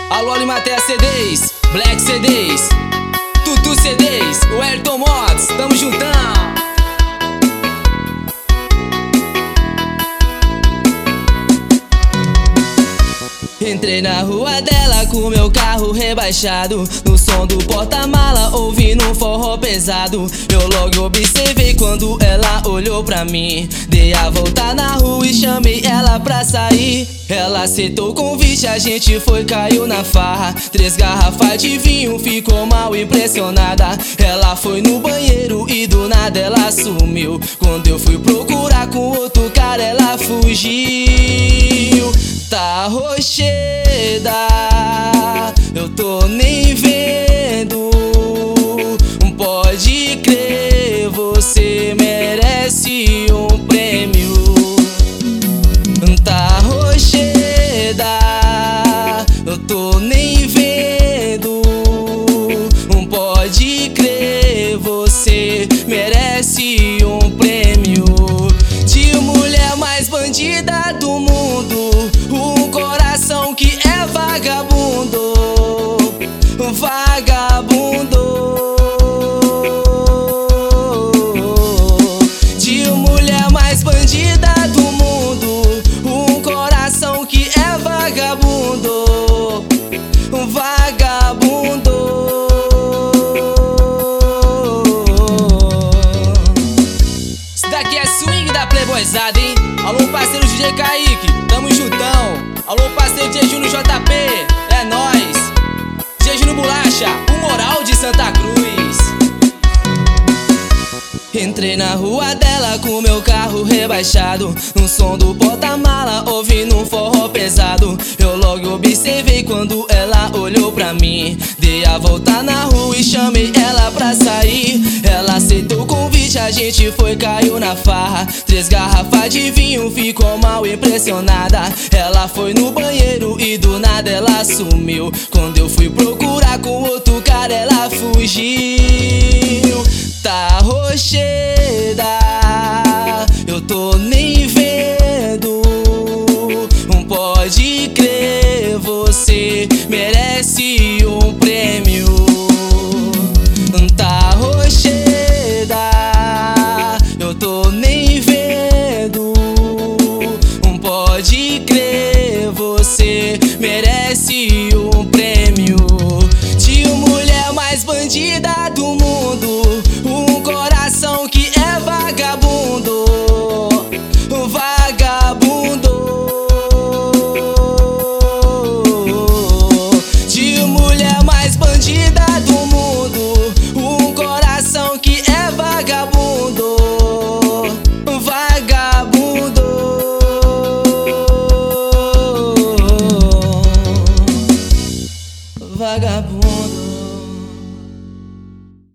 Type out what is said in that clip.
Alô, Alimatea CDs, Black CDs, Tutu CDs, o Ayrton Mods, tamo juntão. Entrei na rua dela com meu carro rebaixado, no som do porta-mala ouvindo um forró pesado. Eu logo observei quando ela olhou pra mim. Dei a volta na rua e chamei ela pra sair. Ela aceitou o convite, a gente foi, caiu na farra. 3 garrafas de vinho, ficou mal impressionada. Ela foi no banheiro e do nada ela sumiu. Quando eu fui procurar com outro cara, ela fugiu. Tá rocheda, eu tô nem vendo. Pode crer, você merece um prêmio. Tá rocheda, eu tô nem vendo. Pode crer, você merece um prêmio. De mulher mais bandida do mundo, um coração que é vagabundo, vagabundo. De mulher mais bandida do mundo, um coração que é vagabundo, vagabundo. Isso daqui é swing da playboyzada, hein? Alô, parceiro DJ Kaique, tamo juntão. Alô, parceiro DJ Júnior JP, é nóis. DJ Júnior Bolacha, o moral de Santa Cruz. Entrei na rua dela com meu carro rebaixado, no som do porta-mala ouvindo um forró pesado. Eu logo observei quando ela olhou pra mim. Dei a volta na rua e chamei ela pra sair. Ela aceitou o convite, a gente foi, caiu na farra. 3 garrafas de vinho, ficou mal impressionada. Ela foi no banheiro e do nada ela sumiu. Quando eu fui procurar com outro cara, ela fugiu. Tá rocheda, eu tô nem vendo. Pode crer, você merece um prêmio. Tá rocheda, eu tô nem vendo. Pode crer, você merece um prêmio. De mulher mais bandida do mundo, um coração que é vagabundo, vagabundo. De mulher mais bandida do mundo, um coração que é vagabundo, vagabundo. Vagabundo.